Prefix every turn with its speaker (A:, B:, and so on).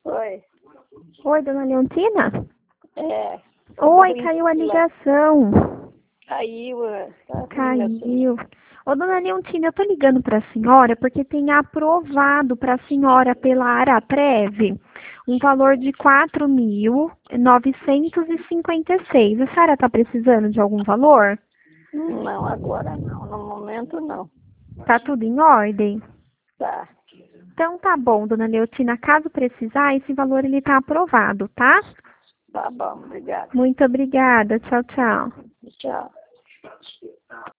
A: Oi.
B: Oi, dona Leontina?
A: É.
B: Oi, caiu a ligação.
A: Caiu.
B: Caiu. Ô, dona Leontina, eu tô ligando pra senhora porque tem aprovado pra senhora pela Araprev um valor de 4.956. A senhora tá precisando de algum valor?
A: Não, agora não. No momento não.
B: Tá tudo em ordem?
A: Tá.
B: Então tá bom, dona Leontina. Caso precisar, esse valor ele tá aprovado, tá?
A: Tá bom, obrigada.
B: Muito obrigada. Tchau, tchau.
A: Tchau.